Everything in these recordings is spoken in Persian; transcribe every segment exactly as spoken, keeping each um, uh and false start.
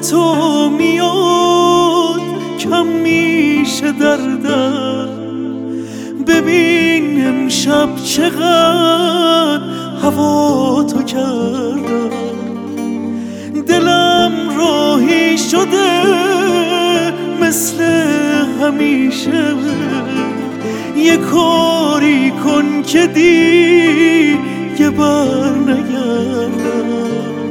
تو میاد کم میشه دردم. ببین امشب چقدر هوا تو کردم. دلم راهی شده مثل همیشه. یه کاری کن که دیگه بر نگردم.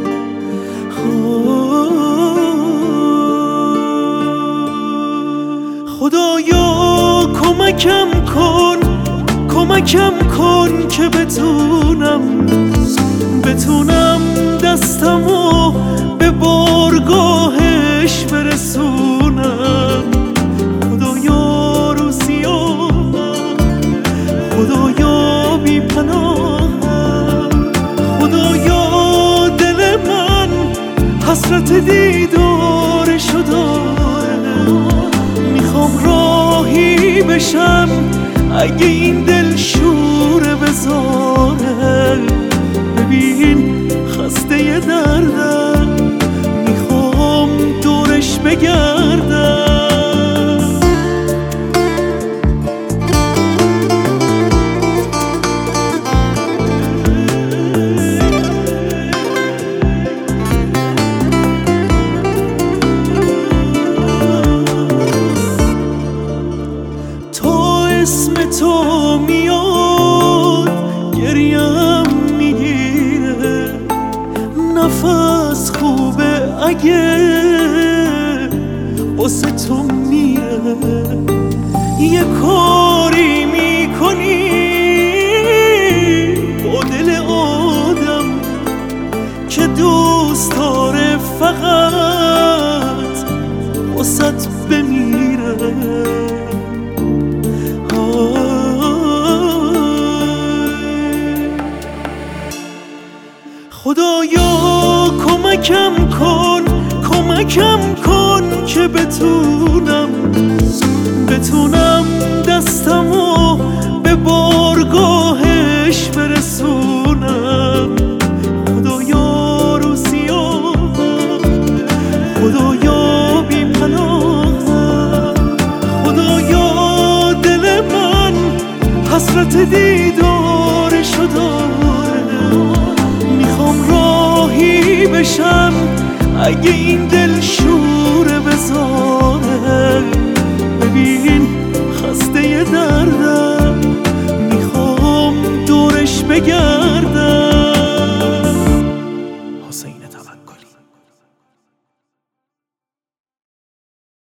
خدایا کمکم کن، کمکم کن که بتونم بتونم دستمو به بارگاهش برسونم. خدایا روزیام، خدایا بی پناهم. خدایا دل من حسرت دیدارشو داره. میخوام راهی بشم اگه این دل شوره بذاره. ببین خسته ی دردم، میخوام دورش بگردم. اسم تو میاد گریم میگیره. نفس خوبه اگه واسه تو میره. یه کاری میکنی با دل آدم که دوست داره فقط واسه بمیره. خدایا کمکم کن، کمکم کن که بتونم بتونم دستمو به بارگاهش برسونم. خدایا روزیام، خدایا بی پناهم. خدایا دل من حسرت دیدارشو داره. میخوام راهی بشم اگه این دل شوره بذاره. ببین خسته ی دردم، میخوام دورش بگردم.